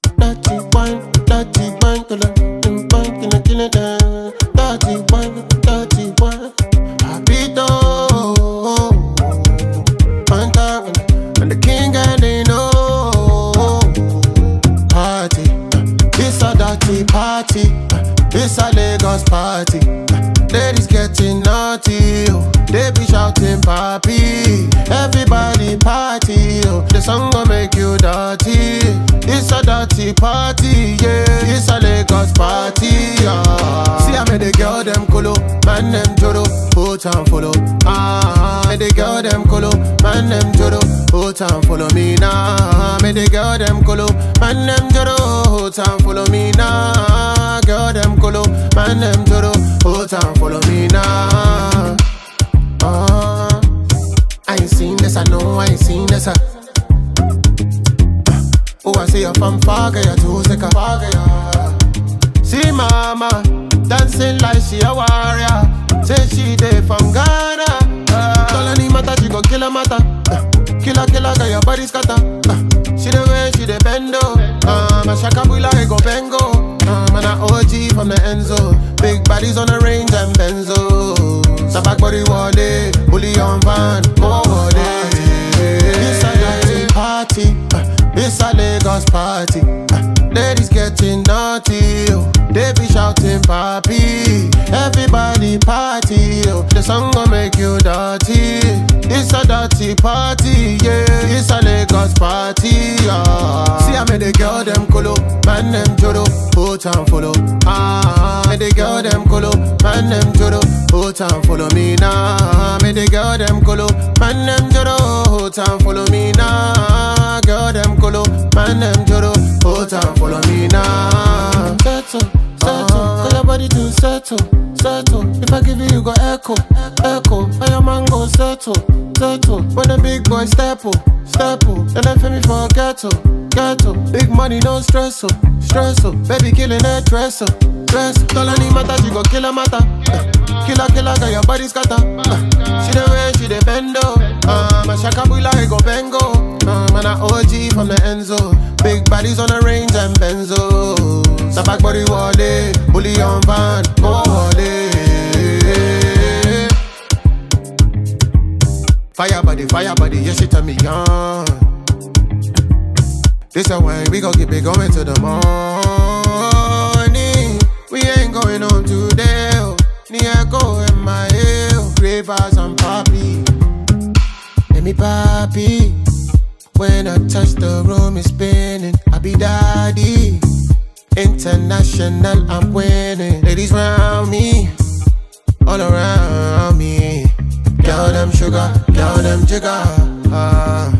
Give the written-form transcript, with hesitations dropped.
dirty wine, kill it, dirty wine, Papito, one time, and the king and they know. Party, it's a dirty party, it's a Lagos party. Ladies getting naughty, oh. They be shouting papi. Everybody party, oh. The song gon' make you dirty. It's a dirty party, yeah. It's a Lagos party, yeah. See I made the girl them colo, man them joro, put and follow. Made the girl them colo, man them joro, put and follow me now. Made the girl them colo, man them joro, put and follow me now. Girl them colo, man them joro, put and follow me now. I ain't seen this, I know I ain't seen this. Oh, I see you from far, girl, you're too sick of far, See mama, dancing like she a warrior. Say she dey from Ghana. Tell any matter, she go kill a matter. Killer, girl, your body scatter. She the way, she the bendo. My shakabula, I go bengo. Man, a OG from the Enzo. Big bodies on the range and benzo. Sabak body wale, bully on van, go wale. It's a dirty party, it's a Lagos party. Ladies getting naughty, oh. They be shouting papi. Everybody party, oh. The song gon' make you dirty. It's a dirty party, yeah. It's a Lagos party, yeah. See I made the girl them colo, man them joro, put and follow. Made the girl them colo, man them joro, put and follow me now. Made the girl them colo, man them joro, put and follow me now. Girl them colo, man them joro, put and follow me now. Settle, call your body to settle. If I give you, you go echo. Why your man go settle. When the big boy step up. Then they feel me for ghetto. Big money, no stress. Baby killing that dress. Tell any matter, she go kill a matter. Killer, got your body scatter. She the way, she the bendo. My shakabula, I go bengo. Man, a OG from the Enzo. Big bodies on the range and benzo. Sabak body wale, bully on van, go wale. Fire body, yeah, she turn me on. This a wine, we gon' keep it going to the morning. We ain't going home today, oh. Ni echo in my ear, oh. Ravers and papi. Let me papi. When I touch the room, it's spinning. I be daddy. International, I'm winning. Ladies round me, all around me. Girl, them sugar, girl, them jigger.